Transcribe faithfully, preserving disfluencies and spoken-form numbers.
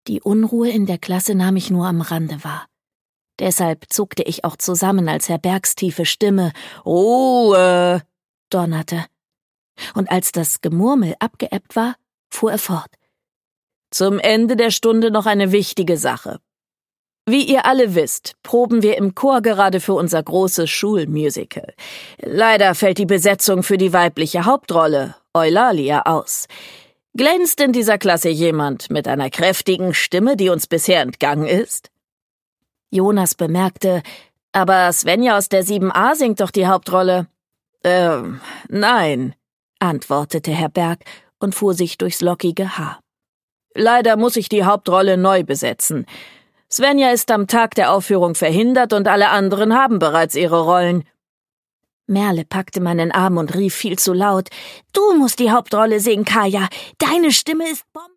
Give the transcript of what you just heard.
Die Unruhe in der Klasse nahm ich nur am Rande wahr. Deshalb zuckte ich auch zusammen, als Herr Bergs tiefe Stimme »Ruhe« donnerte. Und als das Gemurmel abgeebbt war, fuhr er fort. »Zum Ende der Stunde noch eine wichtige Sache. Wie ihr alle wisst, proben wir im Chor gerade für unser großes Schulmusical. Leider fällt die Besetzung für die weibliche Hauptrolle, Eulalia, aus. Glänzt in dieser Klasse jemand mit einer kräftigen Stimme, die uns bisher entgangen ist?« Jonas bemerkte, »Aber Svenja aus der sieben a singt doch die Hauptrolle.« »Ähm, nein«, antwortete Herr Berg und fuhr sich durchs lockige Haar. »Leider muss ich die Hauptrolle neu besetzen. Svenja ist am Tag der Aufführung verhindert und alle anderen haben bereits ihre Rollen.« Merle packte meinen Arm und rief viel zu laut, »Du musst die Hauptrolle singen, Kaya. Deine Stimme ist Bombe.«